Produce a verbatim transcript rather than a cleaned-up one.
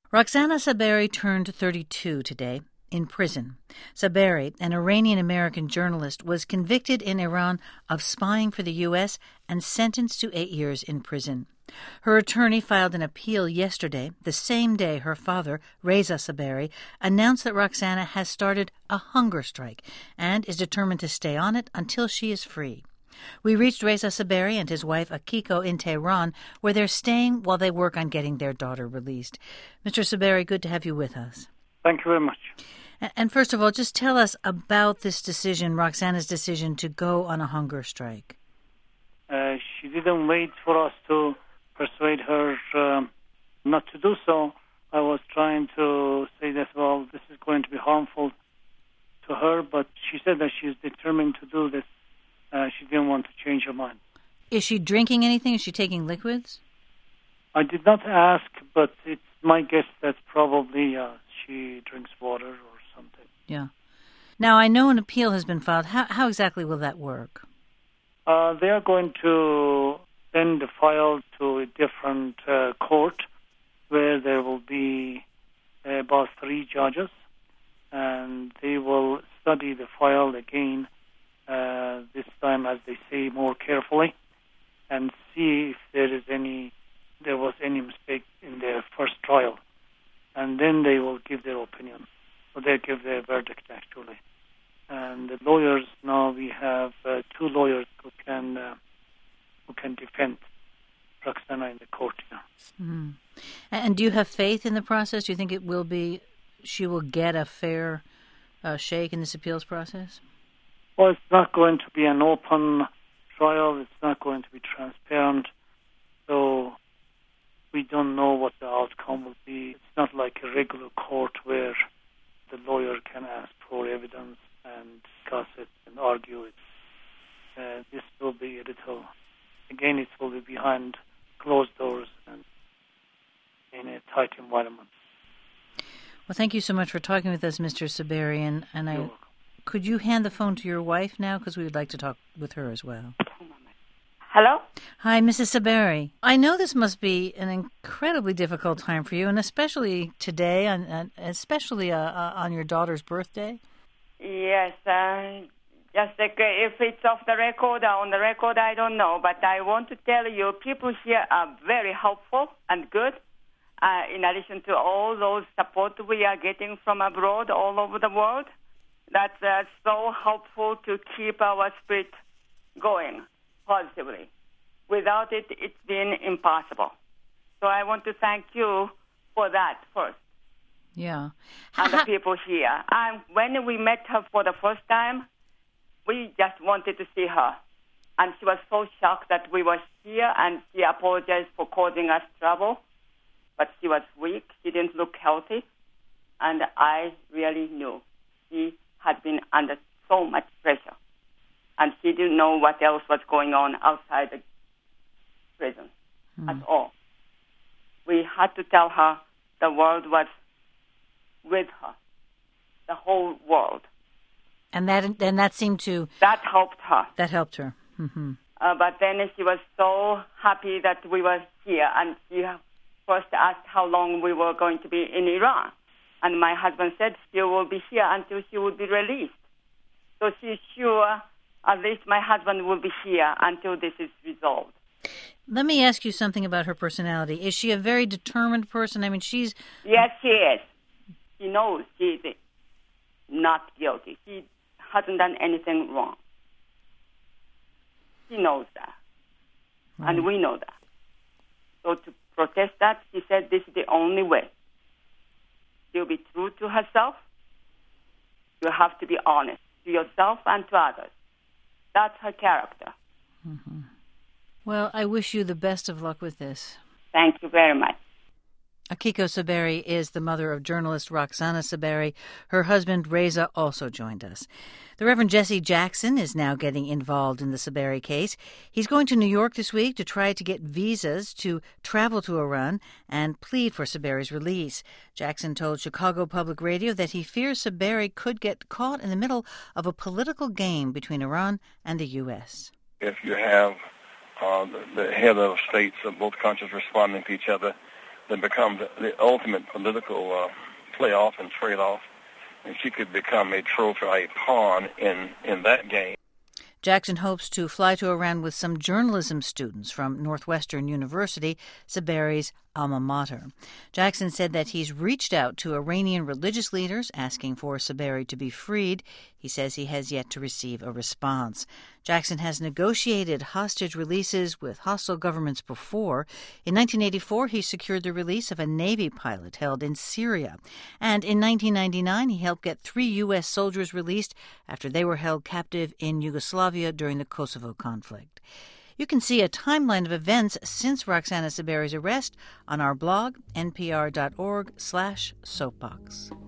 Roxana Saberi turned thirty-two today, in prison. Saberi, an Iranian-American journalist, was convicted in Iran of spying for the U S and sentenced to eight years in prison. Her attorney filed an appeal yesterday, the same day her father, Reza Saberi, announced that Roxana has started a hunger strike and is determined to stay on it until she is free. We reached Reza Saberi and his wife Akiko in Tehran, where they're staying while they work on getting their daughter released. Mister Saberi, good to have you with us. Thank you very much. And first of all, just tell us about this decision, Roxana's decision to go on a hunger strike. Uh, she didn't wait for us to persuade her um, not to do so. I was trying to say that, well, this is going to be harmful to her, but she said that she's determined to do this. Uh, she didn't want to change her mind. Is she drinking anything? Is she taking liquids? I did not ask, but it's my guess that probably uh, she drinks water or something. Yeah. Now, I know an appeal has been filed. How, how exactly will that work? Uh, they are going to send the file to a different uh, court where there will be uh, about three judges, and they will study the file again, uh, this time, as they say, more carefully, and see if there is any, there was any mistake in their first trial. And then they will give their opinion. So they give their verdict, actually. And the lawyers, now we have uh, two lawyers who can uh, who can defend Roxana in the court now. Mm-hmm. And do you have faith in the process? Do you think it will be, she will get a fair uh, shake in this appeals process? Well, it's not going to be an open trial. It's not going to be transparent. So we don't know what the outcome will be. It's not like a regular court where the lawyer can ask for evidence and discuss it and argue it. Uh, this will be a little, again, it will be behind closed doors and in a tight environment. Well, thank you so much for talking with us, Mister Saberi, and, and I, could you hand the phone to your wife now, because we would like to talk with her as well. Hello? Hi, Missus Saberi. I know this must be an incredibly difficult time for you, and especially today, and, and especially uh, uh, on your daughter's birthday. Yes, uh, just like, uh, if it's off the record or on the record, I don't know. But I want to tell you, people here are very helpful and good. Uh, in addition to all those support we are getting from abroad, all over the world, that's uh, so helpful to keep our spirit going positively. Without it, it's been impossible. So I want to thank you for that first. Yeah. And the people here. And when we met her for the first time, we just wanted to see her. And she was so shocked that we were here, and she apologized for causing us trouble. But she was weak. She didn't look healthy. And I really knew she had been under so much pressure. And she didn't know what else was going on outside the prison mm. at all. We had to tell her the world was with her, the whole world. And that and that seemed to... That helped her. That helped her. Mm-hmm. Uh, but then she was so happy that we were here, and she first asked how long we were going to be in Iran. And my husband said she will be here until she would be released. So she's sure at least my husband will be here until this is resolved. Let me ask you something about her personality. Is she a very determined person? I mean, she's... Yes, she is. She knows she's not guilty. She hasn't done anything wrong. She knows that. Right. And we know that. So to protest that, she said this is the only way. She'll be true to herself. You have to be honest to yourself and to others. That's her character. Mm-hmm. Well, I wish you the best of luck with this. Thank you very much. Akiko Saberi is the mother of journalist Roxana Saberi. Her husband, Reza, also joined us. The Reverend Jesse Jackson is now getting involved in the Saberi case. He's going to New York this week to try to get visas to travel to Iran and plead for Saberi's release. Jackson told Chicago Public Radio that he fears Saberi could get caught in the middle of a political game between Iran and the U S. If you have uh, the, the head of states of both countries responding to each other, that become the, the ultimate political uh, playoff and trade-off, and she could become a trophy, a pawn in, in that game. Jackson hopes to fly to Iran with some journalism students from Northwestern University, Sabari's alma mater. Jackson said that he's reached out to Iranian religious leaders asking for Sabari to be freed. He says he has yet to receive a response. Jackson has negotiated hostage releases with hostile governments before. In nineteen eighty-four, he secured the release of a Navy pilot held in Syria. And in nineteen ninety-nine, he helped get three U S soldiers released after they were held captive in Yugoslavia during the Kosovo conflict. You can see a timeline of events since Roxana Sabari's arrest on our blog, n p r dot org slash soapbox.